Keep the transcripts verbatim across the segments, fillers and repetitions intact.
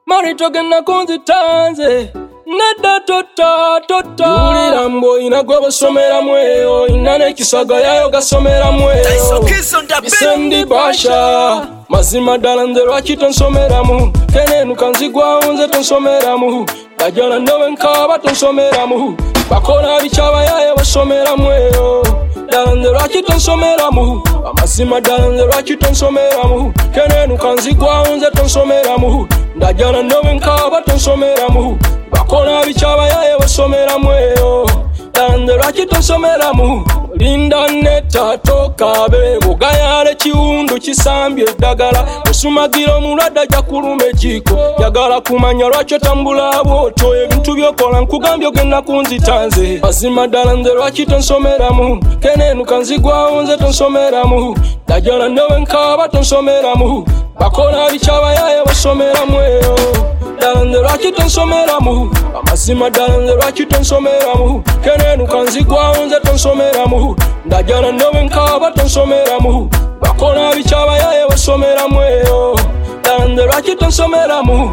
Marito gena kunzitanze Nada tota tota Yulira mbo inagwe basomera mweyo Inane kisaga yayo gasomera mweyo Isendi basha Mazima dalande rwaki tonsomera mu Kene nukanzigwa unze tonsomera mu Dajana ndowe nkaba tonsomera mu Bakona bichaba yayo basomera mweyo Dalande rwaki tonsomera mu Amazima dalande rwaki tonsomera mu Kene nukanzigwa unze tonsomera mu Dajana ndowe nkaba tonsomera mu Bakona bichaba yayo basomera mweyo Dalande rwaki tonsomera mu Linda neta toka be Mugayale chiundu chisambye dagala Musumagiro mulada jakurume jiko Yagala kumanya rwacho tambula boto Ebintu byokola nkugambye ogenda kunzitanze Mazima dalande rwaki tonsomera mu Kene nukanzigwa unze tonsomera mu Dajala ndowe nkaba tonsomera mu Bakona bichaba yayo basomera mweyo Dalande rwaki tonsomera mu Amazima dalande rwaki tonsomera mu Kene nukanzigwa unze tonsomera mu Dajana ndowe nkaba tonsomera mu Bakona bichaba yayo basomera mweyo Dalande rwaki tonsomera mu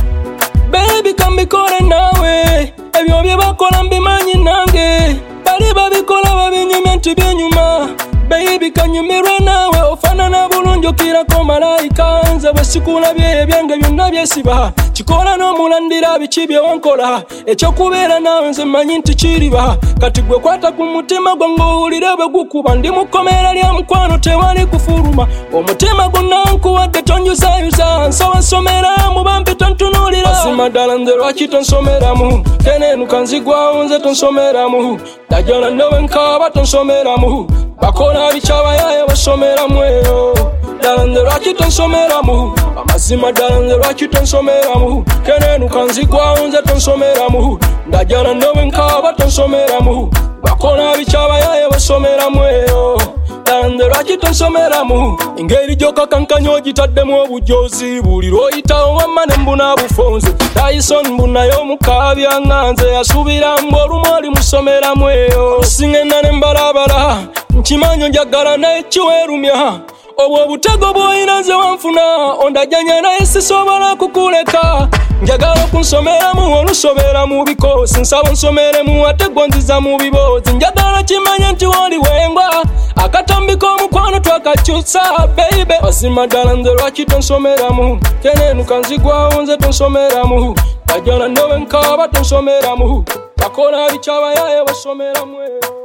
Baby kambikore nawe Ebyo bye bakola mbimanyi nange Bali babikola babinyumya ntibyenyuma Baby kanyumirwe nawe ofanana bulungi kirako malayika Nze bwesikula bye byange byonna byesiba Kikola n'omulandira biki bye wankola Ekyokubeera nawe nze mmanyi nti kiriba Kati gwe kwata ku mutima gwange owulire bwe gukuba Ndi mu kkomera lya mukwano tewali kufuluma Omutima gwonna nkuwadde tonjuzayuza Nsawa nsomera mu bambi tontunuulira Mazima ddala nze lwaki tonsomera mu Kene nukanzigwawo nze tonsomera mu Dajala ndowe nkaba tonsomera mu Bakona bichaba yayo basomera mweyo Dalande rwaki tonsomera mu Amazima dalande rwaki tonsomera mu Kene nukanzigwa unze tonsomera mu Dajala ndowe nkaba tonsomera mu Bakona bichaba yayo basomera mweyo Dalande rwaki tonsomera mu Ingeri joka kankanyo gitaddemu obujozi Buliro itawo wamane mbuna bufonze Dyson mbuna yo mukabya nganze Yasubira mbolumoli musomera mweyo Singena nembalabala Nchimanyo njagala naye kiwerumya Obwo butego bwoyina nze wanfuna Ondajanya naye sisobola kukuleka Njagala kunsomera mu olusobera mu bikosi Nsaba nsomere mu ate gonziza mu bibozi Njagala kimanye nti wali wengwa Akatambi k'omukwano twakakyusa baby Mazima ddala nze lwaki tonsomera mu Kene nukanzigwawo nze tonsomera mu Dajala ndowe nkaba tonsomera mu Bakona bichaba yayo basomera mweyo